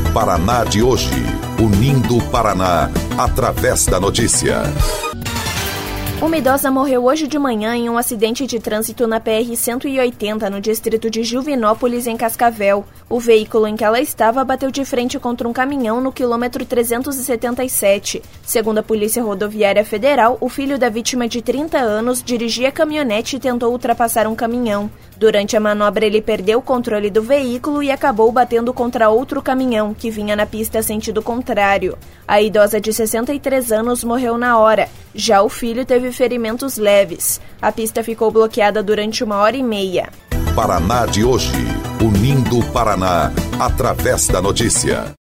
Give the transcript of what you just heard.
Paraná de hoje, unindo o Paraná através da notícia. Uma idosa morreu hoje de manhã em um acidente de trânsito na PR-180, no distrito de Juvinópolis, em Cascavel. O veículo em que ela estava bateu de frente contra um caminhão no quilômetro 377. Segundo a Polícia Rodoviária Federal, o filho da vítima de 30 anos dirigia a caminhonete e tentou ultrapassar um caminhão. Durante a manobra, ele perdeu o controle do veículo e acabou batendo contra outro caminhão, que vinha na pista sentido contrário. A idosa de 63 anos morreu na hora. Já o filho teve ferimentos leves. A pista ficou bloqueada durante 1h30. Paraná de hoje, unindo o Paraná através da notícia.